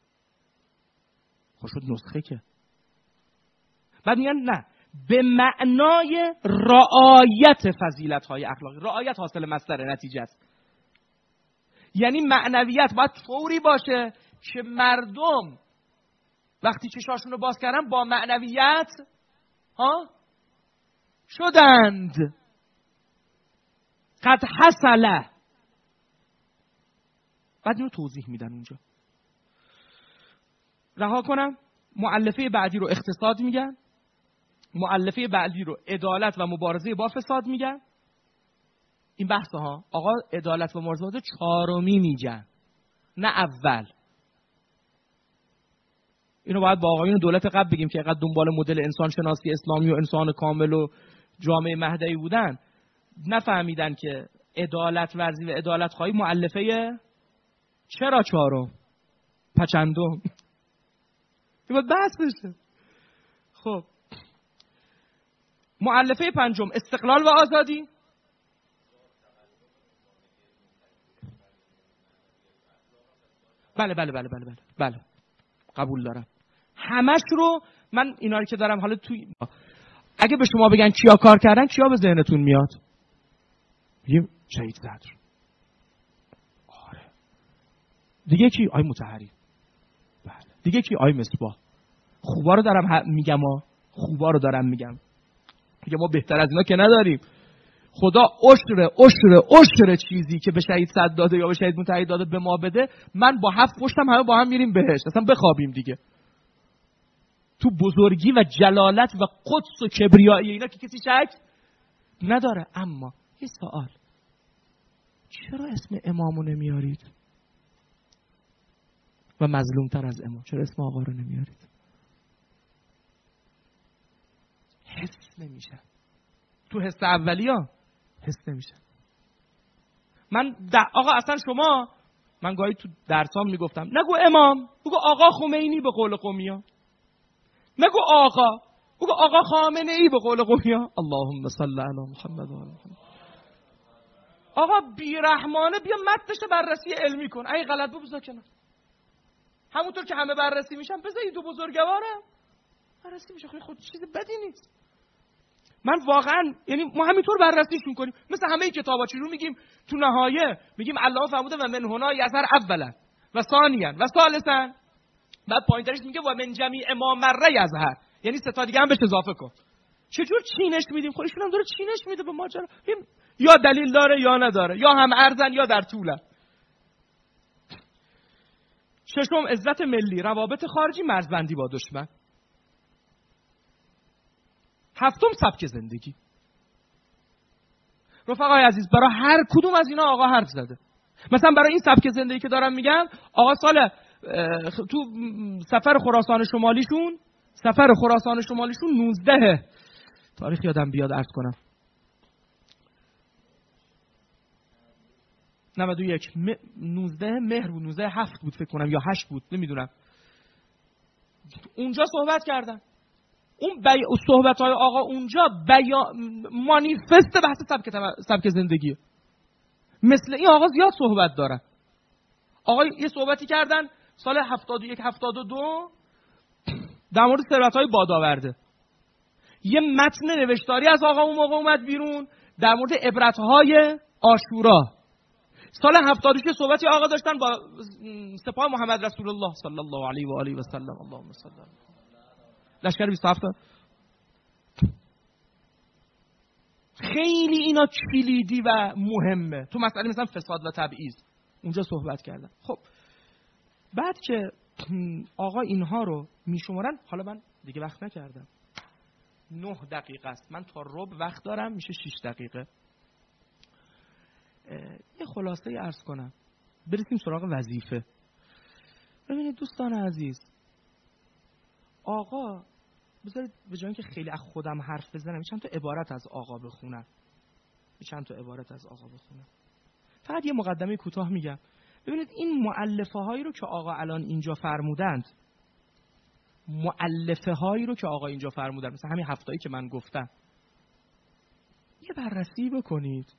Speaker 2: خوشود نسخه که بعد میگن نه، به معنای رعایت فضیلت‌های اخلاقی. رعایت حاصل مصدر نتیجه است. یعنی معنویت باید طوری باشه که مردم وقتی چشاشون رو باز کردن با معنویت ها شدند. قد حصله. بعد اینو توضیح میدن اونجا. رها کنم. مؤلفه بعدی رو اقتصاد میگن، مؤلفه بعدی رو عدالت و مبارزه با فساد میگن. این بحث ها آقا عدالت و مبارزه با چهارمی میگن، نه اول. اینو باید با آقایون دولت قبل بگیم که اینقدر دنبال مدل انسان شناسی اسلامی و انسان کامل و جامعه مهدی بودن، نفهمیدن که عدالت ورزی و عدالت خواهی مؤلفه چرا چهارم پچندم. این باید بحث بشه. خب مؤلفه پنجم استقلال و آزادی. بله بله بله بله بله بله قبول دارم. همش رو من اینا رو که دارم حالا توی اگه به شما بگن کیا کار کردن کیا به ذهنتون میاد؟ یه شهید صدر. آره. دیگه کی؟ آی مطهری. بله. دیگه کی؟ آی مصباح. خوبا رو دارم میگم ها. خوبا رو دارم میگم. میگم ما بهتر از اینا که نداریم. خدا عشر عشر عشر چیزی که به شهید صدر داده یا به شهید مطهری داده به ما بده، من با هفت پشتم همه با هم میریم بهشت. اصلا بخوابیم دیگه. تو بزرگی و جلالت و قدس و کبریایی اینا که کسی شک نداره. اما یه سوال، چرا اسم امامو نمیارید؟ و مظلومتر از امام چرا اسم آقا رو نمیارید؟ حس نمیشه. تو حس اولی ها حس نمیشه. من آقا اصلا شما، من گاهی تو درسام میگفتم نگو امام، بگو آقا خمینی به قول قومیا. نگو آقا، بگو آقا خامنه ای به قول قومیا. اللهم صل علی محمد و آل محمد. آقا بیرحمانه بیا متنش بررسی علمی کن. اگه غلط بود بذار کنار. همونطور که همه بررسی میشن بذار این دو بزرگوارم بررسی میشه. خود چیز بدی نیست. من واقعا یعنی ما همینطور بررسیشون کنیم مثل همه کتابا. چی رو میگیم تو نهایه؟ میگیم الله فرموده و من هنا یظهر اولا و ثانیا و ثالثا. بعد پایینترش میگه و من جمیع ما مره یظهر، یعنی سه تا دیگه هم بهش اضافه کن. چجور چینش میدیم؟ خودشون هم داره چینش میده به ماجرا. یا دلیل داره یا نداره، یا هم ارزن یا در طولن. ششم عزت ملی، روابط خارجی، مرزبندی با دشمن. هفتم سبک زندگی. رفقای عزیز برای هر کدوم از اینا آقا حرف زده. مثلا برای این سبک زندگی که دارم میگم، آقا سال تو سفر خراسان شمالیشون سفر خراسان شمالیشون نوزده تاریخ یادم بیاد عرض کنم نود و یک نوزده مهر بود، نوزده هفت بود فکر کنم یا هشت بود نمیدونم. اونجا صحبت کردن. اون بی... صحبت های آقا اونجا بیا... مانیفست بحث سبک, سبک زندگیه. مثل این آقا زیاد صحبت دارن. آقا یه صحبتی کردن سال هفتاد و یک هفتاد و دو در مورد ثروت‌های بادآورده. یه متن نوشتاری از آقا اون موقع اومد بیرون در مورد عبرت‌های عاشورا. سال هفتاد و شش صحبتی آقا داشتن با سپاه محمد رسول الله صلی الله علیه و آله و سلم. اللهم صل علی لشکر بیست و هفت. خیلی اینا کلیدی و مهمه تو مسئله مثلا فساد و تبعیض. اونجا صحبت کردن. خب بعد که آقا اینها رو میشمارن، حالا من دیگه وقت نکردم، نه دقیقه است، من تا ربع وقت دارم، میشه شش دقیقه. یه خلاصه عرض کنم برسیم سراغ وظیفه. ببینید دوستان عزیز، آقا بذارید به جای اینکه خیلی از خودم حرف بزنم چند تا عبارت از آقا بخونم چند تا عبارت از آقا بخونم فقط یه مقدمه کوتاه میگم. ببینید این مؤلفه هایی رو که آقا الان اینجا فرمودند، مؤلفه هایی رو که آقا اینجا فرمودند، مثلا همین هفتایی که من گفتم، یه بررسی بکنید.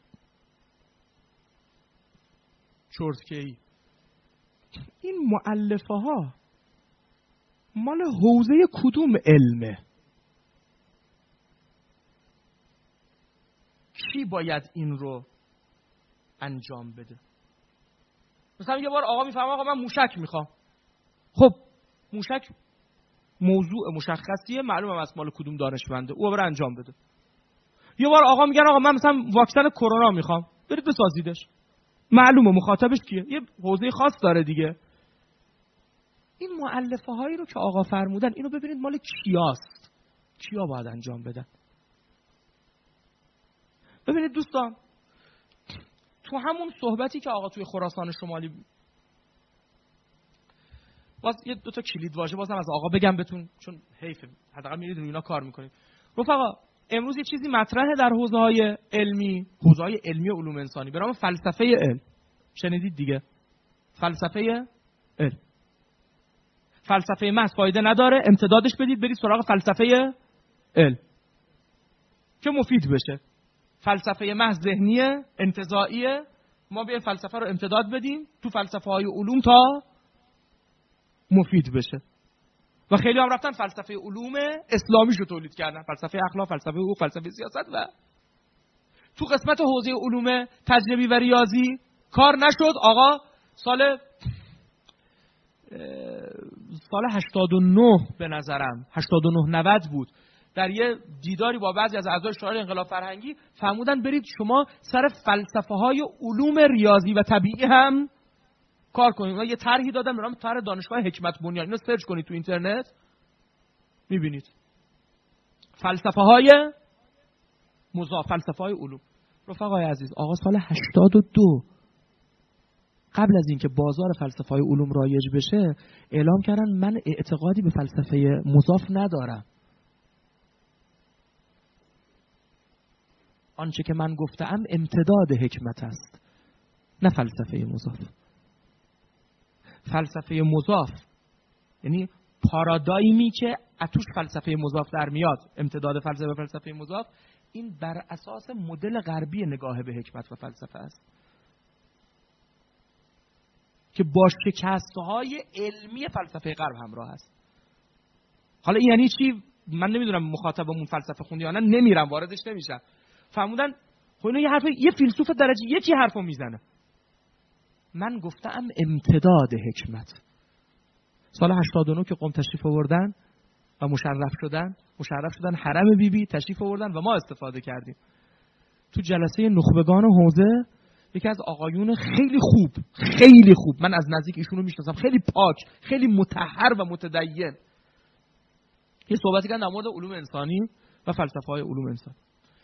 Speaker 2: چرتکی این مؤلفه ها مال حوزه کدوم علمه؟ کی باید این رو انجام بده؟ مثلا یه بار آقا میفهمه آقا من موشک میخوام. خب موشک موضوع مشخصیه، معلومه از مال کدوم دانشمنده، او بره انجام بده. یه بار آقا میگن آقا من مثلا واکسن کرونا میخوام، برید بسازیدش، معلومه مخاطبش کیه، یه حوزه خاص داره دیگه. این مؤلفه هایی رو که آقا فرمودن اینو ببینید مال کیاست، کیا باید انجام بدن. ببینید دوستان، تو همون صحبتی که آقا توی خراسان شمالی، باز یه دو تا کلید واژه بازم از آقا بگم بهتون، چون حیفه حداقل میرید روی اینا کار میکنید. رفقا امروز یه چیزی مطرحه در حوزه‌های علمی، حوزه‌های علمی و علوم انسانی به نام فلسفه علم. شنیدید دیگه؟ فلسفه علم. فلسفه محض فایده نداره، امتدادش بدید برید سراغ فلسفه علم که مفید بشه. فلسفه محض ذهنیه، انتزاعیه، ما بیایم فلسفه رو امتداد بدیم تو فلسفه های علوم تا مفید بشه. و خیلی هم رفتن فلسفه علوم اسلامیش رو تولید کردن، فلسفه اخلاق، فلسفه حقوق، فلسفه سیاست. و تو قسمت حوزه علوم تجربی و ریاضی کار نشد. آقا سال سال هشتاد و نه به نظرم هشتاد و نه نود بود، در یه دیداری با بعضی از اعضای شورای انقلاب فرهنگی فرمودن برید شما سر فلسفه های علوم ریاضی و طبیعی هم کار کنید. و یه طرحی دادن به نام طرح دانشگاه حکمت بنیان. اینو سرچ کنید تو اینترنت میبینید. فلسفه های مضاف، فلسفه های علوم. رفقای عزیز، آقا سال هشتاد و دو قبل از اینکه بازار فلسفه های علوم رایج بشه اعلام کردن من اعتقادی به فلسفه مضاف ندارم. آنچه که من گفتم امتداد حکمت است، نه فلسفه مضاف. فلسفه مضاف یعنی پارادایمی که اتوش فلسفه مضاف در میاد، امتداد فلسفه فلسفه مضاف، این بر اساس مدل غربی نگاه به حکمت و فلسفه است که با شکست‌های علمی فلسفه غرب همراه است. حالا این یعنی چی؟ من نمیدونم، مخاطبمون فلسفه خوندی یا نه، نمیرم واردش نمیشم. فرمودن خب اینو یه حرف، یه فیلسوف درجه یکی حرفو میزنه. من گفتم امتداد حکمت. سال هشتاد و نه که قم تشریف آوردن و مشرف شدن، مشرف شدن حرم بی بی تشریف آوردن و ما استفاده کردیم. تو جلسه نخبگان حوزه یکی از آقایون خیلی خوب، خیلی خوب، من از نزدیک ایشونو میشناسم، خیلی پاک، خیلی مطهر و متدین، یه صحبتی کردن در مورد علوم انسانی و فلسفه های علوم انسان.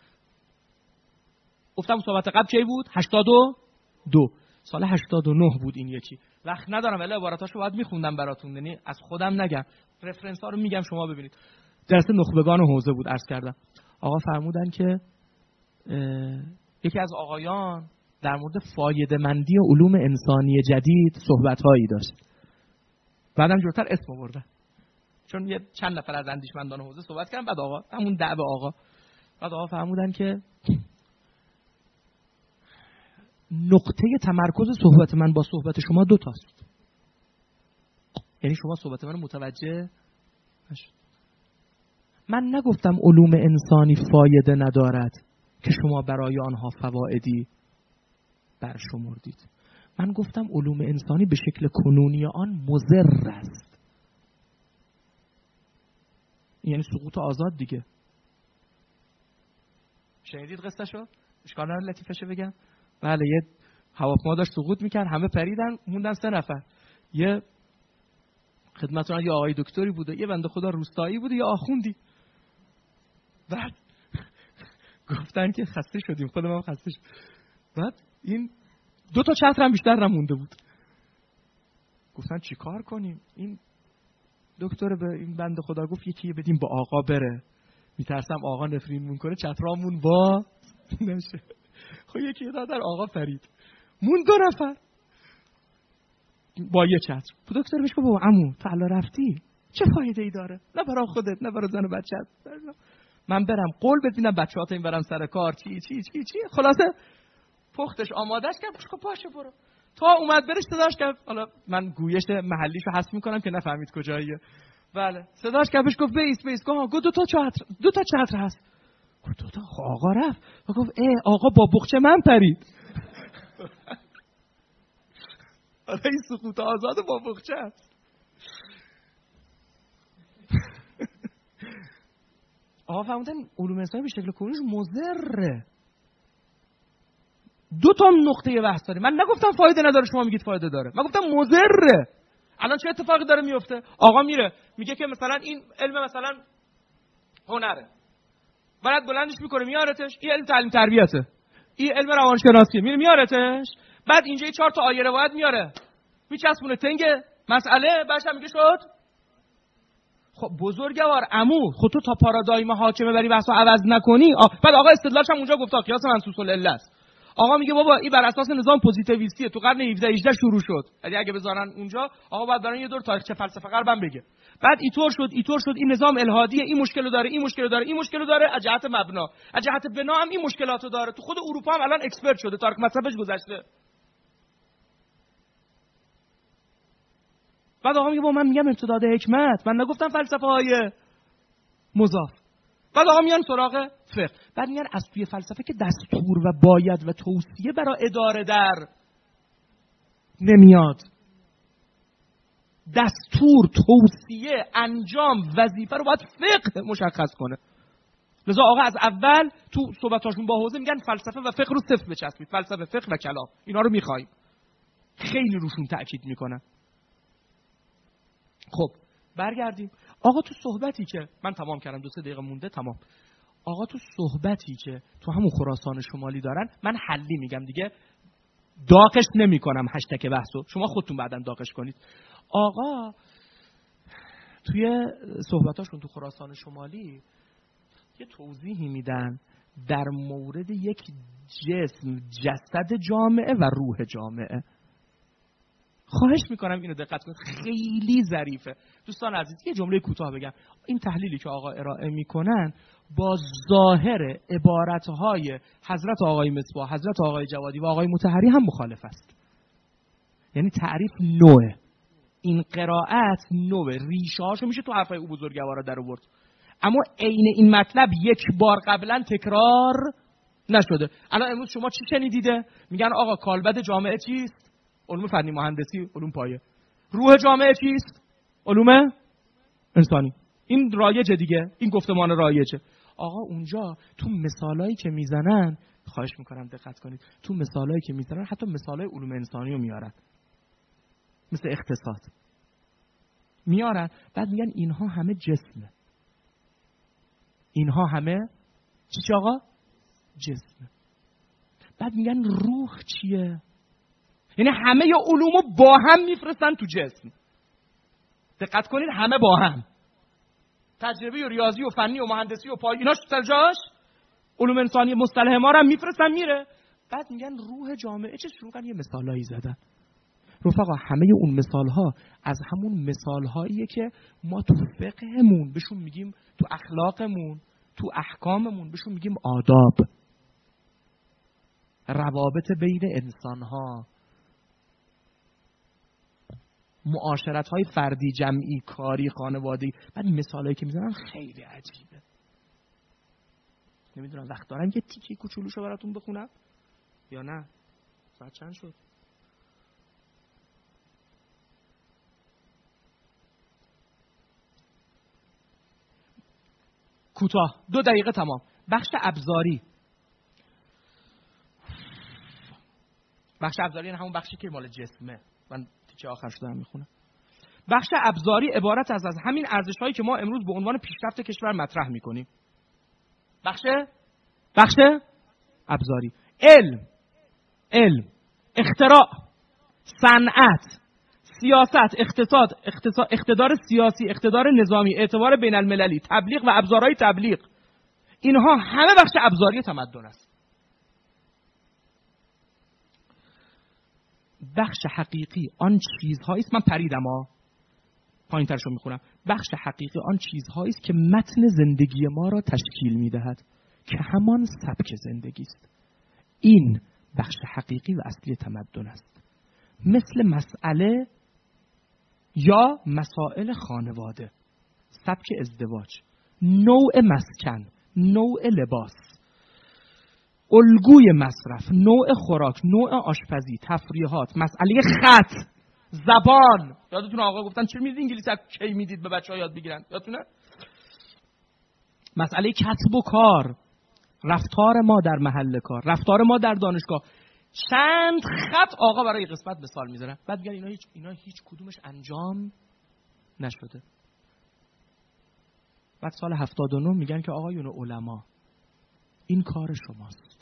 Speaker 2: گفتم صحبت قبل کی بود؟ هشتاد و دو. سال هشتاد و نه بود این یکی. وقت ندارم ولی عباراتاشو باید میخوندم براتون، یعنی از خودم نگم، رفرنس ها رو میگم شما ببینید. جلسه نخبگان حوزه بود عرض کردم. آقا فرمودن که یکی از آقایان در مورد فایده‌مندی علوم انسانی جدید صحبت‌هایی داشت. بعدم جورتر اسم آوردن، چون یه چند نفر از اندیشمندان حوزه صحبت کردن، بعد آقا همون دعوه آقا بعد آقا فرمودن که نقطه تمرکز صحبت من با صحبت شما دو تاست. یعنی شما صحبت من متوجه نشد. من نگفتم علوم انسانی فایده ندارد که شما برای آنها فوائدی برشمردید. من گفتم علوم انسانی به شکل کنونی آن مضر است. یعنی سقوط آزاد دیگه. شنیدید قصه‌شو؟ اشکال نداره لطیفشه بگم. بله، یه هواپیما داشت سقوط میکرد، همه پریدن، موندن سه نفر. یه خدمتتون یه آقای دکتری بوده، یه بنده خدا روستایی بوده، یه آخوندی. بعد گفتن که خسته شدیم، خودم هم خسته شدم. بعد این دو تا چتر هم بیشتر نمونده بود. گفتن چی کار کنیم؟ این دکتر به این بنده خدا گفت یکی بدیم با آقا بره، میترسم آقا نفرینمون کنه چترامون با نشه. خب یکی دادن آقا فرید، مون دو نفر با یه چتر. دکتر بهش گفت بابا عمو تو الا رفتی چه فایده ای داره؟ نه برای خودت نه برای زن و بچت. من برم قول ببینم بچه‌ها تا این برم سر کار چی چی چی چی. خلاصه پختش آمادهش کرد. خب باشه برو. تا اومد برش صداش کرد. حالا من گویش محلیشو حذف میکنم که نفهمید کجاییه. بله صداش کرد، بهش گفت بیس بیس. گفت دو تا چتر دو تا چتر هست. گفت دو تا. آقا رفت و گفت ای آقا با بخچه من پرید. حالا این سقوط آزاد با بخچه است. آقا فهموندن علوم انسانی به شکل کنونیش مضره. دو تا نقطه بحث داره. من نگفتم فایده نداره، شما میگید فایده داره. من گفتم مضره. الان چه اتفاقی داره میفته؟ آقا میره میگه که مثلا این علم مثلا هنره، بعد بلندش میکنه میارتش، این علم تعلیم تربیته، این علم روانشناسی، میره میارتش، بعد اینجا یه چهار تا آیه روایت میاره میچسبونه تنگ مسئله، بعدش هم میگه شد. خب بزرگوار عمو خود تو تا پارادایم حاکمه بری بحثو عوض نکنی. آ... بعد آقا استدلالش هم اونجا گفت قیاس منصوص العله است. آقا میگه بابا این بر اساس نظام پوزیتیویستیه، تو قرن هفدهم هجدهم شروع شد. یعنی اگه بذارن اونجا آقا بعد برای یه دور تاریخچه فلسفه غربم بگه. بعد اینطور شد اینطور شد این نظام الهادیه، این مشکل داره این مشکل داره این مشکل داره از جهت مبنا، از جهت بنا هم این مشکلاتو داره. تو خود اروپا هم الان اکسپرت شده، تاریخ مصرفش گذشته. بعد آقا میگه با من میگم امتداد حکمت، من نگفتم فلسفه های مضاف. بعد آقا میان سراغ فقه، بعد میان از توی فلسفه که دستور و باید و توصیه برای اداره در نمیاد. دستور، توصیه، انجام، وظیفه رو باید فقه مشخص کنه. لذا آقا از اول تو صحبتاشون با حوزه میگن فلسفه و فقه رو صفر بچسبید، فلسفه، فقه و کلام اینا رو میخوایم. خیلی روشون تأکید میکنن. خب برگردیم. آقا تو صحبتی که من تمام کردم، دو سه دقیقه مونده تمام. آقا تو صحبتی که تو همون خراسان شمالی دارن، من حلی میگم دیگه، داغش نمی کنم هشتگ بحثو، شما خودتون بعداً داغش کنید. آقا توی صحبتاشون تو خراسان شمالی یه توضیحی میدن در مورد یک جسم، جسد جامعه و روح جامعه. خواهش میکنم اینو دقت کنید، خیلی ظریفه. دوستان عزیز یه جمله کوتاه بگم. این تحلیلی که آقا ارائه میکنن با ظاهر عبارتهای حضرت آقای مصباح، حضرت آقای جوادی و آقای مطهری هم مخالف است. یعنی تعریف نوعه، این قرائت نوعه، ریشه هاشو میشه تو حرفای او بزرگوارا در آورد، اما عین این مطلب یک بار قبلا تکرار نشده. الان امروز شما چی شنیدیده؟ میگن آقا کالبد جامعه چیست؟ علوم فنی مهندسی، علوم پایه. روح جامعه چیست؟ علوم انسانی. این رایجه دیگه، این گفتمان رایجه. آقا اونجا تو مثالایی که میزنن، خواهش میکنم دقت کنید، تو مثالایی که میزنن حتی مثالای علوم انسانی رو میارن، مثل اقتصاد میارن، بعد میگن اینها همه جسمه، اینها همه چی چی آقا؟ جسمه. بعد میگن روح چیه؟ یعنی همه ی علومو با هم میفرستن تو جسم. دقت کنید، همه با هم، تجربی و ریاضی و فنی و مهندسی و پای ایناش سر جاش، علوم انسانی مصطلح ما رو هم میفرستن میره. بعد میگن روح جامعه چه؟ شروع کردن یه مثالایی زدن. رفقا همه اون مثالها از همون مثالهاییه که ما تو فقهمون بهشون میگیم، تو اخلاقمون، تو احکاممون بهشون میگیم آداب. روابط بین انسان‌ها، معاشرت‌های فردی، جمعی، کاری، خانوادگی. بعد این مثالایی که میزنن خیلی عجیبه. نمیدونم وقت دارم یه تیکه کوچولوشو براتون بخونم یا نه؟ ساعت چند شد؟ کوتاه، دو دقیقه تمام. بخش ابزاری. بخش ابزاری یعنی همون بخشی که مال جسمه. من تیکه آخرش دارم میخونم. بخش ابزاری عبارت از از همین ارزش‌هایی که ما امروز به عنوان پیشرفت کشور مطرح می‌کنیم. بخش بخش ابزاری. علم، علم، اختراع، صنعت، سیاست، اقتصاد، اقتصاد، اقتدار سیاسی، اقتدار نظامی، اعتبار بین المللی، تبلیغ و ابزارهای تبلیغ. اینها همه بخش ابزاری تمدن است. بخش حقیقی آن چیزهایی است، من پریدم ها پایین ترشو میخونم. بخش حقیقی آن چیزهایی است که متن زندگی ما را تشکیل میدهد، که همان سبک زندگی است. این بخش حقیقی و اصلی تمدن است. مثل مسئله یا مسائل خانواده، سبک ازدواج، نوع مسکن، نوع لباس، الگوی مصرف، نوع خوراک، نوع آشپزی، تفریحات، مسئله خط، زبان. یادتونه آقا گفتن چرا میدید انگلیسی کی میدید به بچه‌ها یاد بگیرن؟ یادتونه؟ مسئله کسب و کار، رفتار ما در محل کار، رفتار ما در دانشگاه. چند خط آقا برای قسمت مثال میذاره. بعد میگن اینا هیچ اینا هیچ کدومش انجام نشده. بعد سال هفتاد و نه میگن که آقایون علما این کار شماست.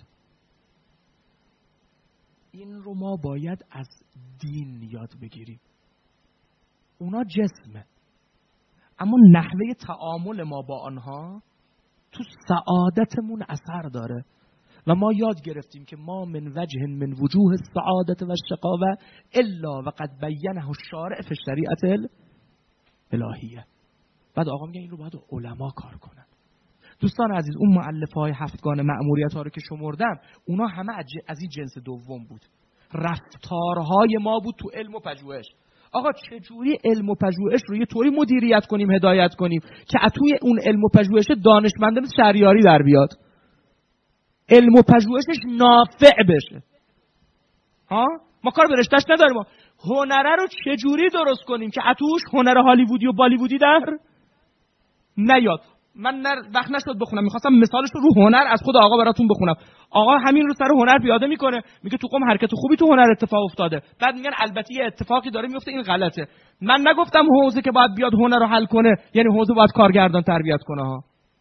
Speaker 2: این رو ما باید از دین یاد بگیریم. اونا جسمه، اما نحوه تعامل ما با آنها تو سعادتمون اثر داره و ما یاد گرفتیم که ما من وجه من وجوه السعادت و الشقاوه الا وقد بینه الشارع فی الشریعه الالهیه. بعد آقا میگه این رو باید علما کار کنن. دوستان عزیز، اون مؤلفه‌های هفتگان مأموریت ها رو که شمردم، اونا همه از این جنس دوم بود. رفتارهای ما بود تو علم و پژوهش. آقا چجوری علم و پژوهش رو یه طوری مدیریت کنیم، هدایت کنیم که توی اون علم و پژوهش دانشمندان شهریاری در بیاد، علم و پژوهشش نافع بشه. ها ما کار به رشته‌اش نداریم. هنره رو چجوری درست کنیم که اتوش هنر هالیوودی و بالیوودی در نیاد. من نر... وقت نشد بخونم، میخواستم مثالش رو رو هنر از خود آقا براتون بخونم. آقا همین رو سر هنر پیاده میکنه، میگه تو قم حرکت خوبی تو هنر اتفاق افتاده. بعد میگن البته یه اتفاقی داره میفته، این غلطه. من نگفتم حوزه که باید بیاد هنر رو حل کنه یعنی حوزه باید کارگردان تربیت کنه ها.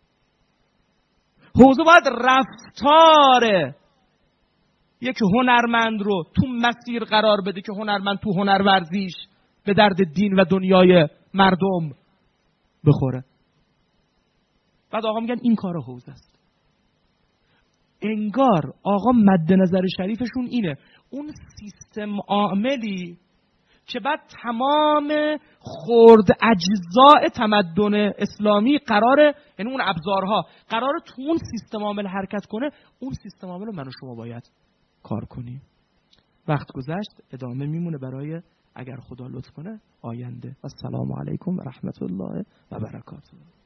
Speaker 2: حوزه باید رفتار یک هنرمند رو تو مسیر قرار بده که هنرمند تو هنرورزیش به درد دین و دنیای مردم بخوره. بعد آقا میگن این کار حوزه است. انگار آقا مد نظر شریفشون اینه، اون سیستم عاملی که بعد تمام خرد اجزاء تمدن اسلامی قراره، یعنی اون ابزارها قراره تو اون سیستم عامل حرکت کنه، اون سیستم عامل رو من و شما باید کار کنیم. وقت گذشت، ادامه میمونه برای اگر خدا لطف کنه آینده. السلام علیکم و رحمت الله و برکاته.